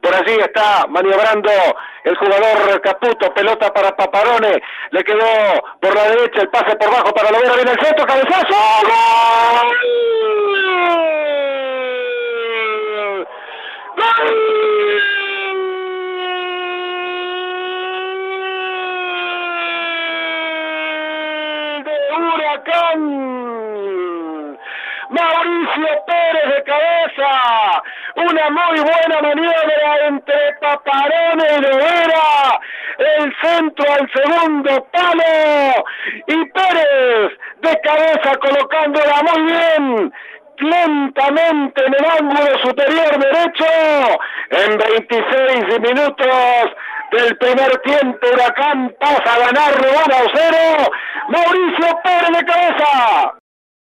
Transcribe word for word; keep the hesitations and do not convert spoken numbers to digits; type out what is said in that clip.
por allí está maniobrando el jugador Caputo, pelota para Paparone, le quedó por la derecha el pase por bajo para Lovera, viene el centro, cabezazo, ¡gol! ¡Gol! Huracán, Mauricio Pérez de cabeza, una muy buena maniobra entre Paparone y Lovera, el centro al segundo palo y Pérez de cabeza colocándola muy bien, lentamente en el ángulo superior derecho. En veintiséis minutos del primer tiempo, Huracán pasa a ganar uno a cero. Mauricio Pérez de cabeza.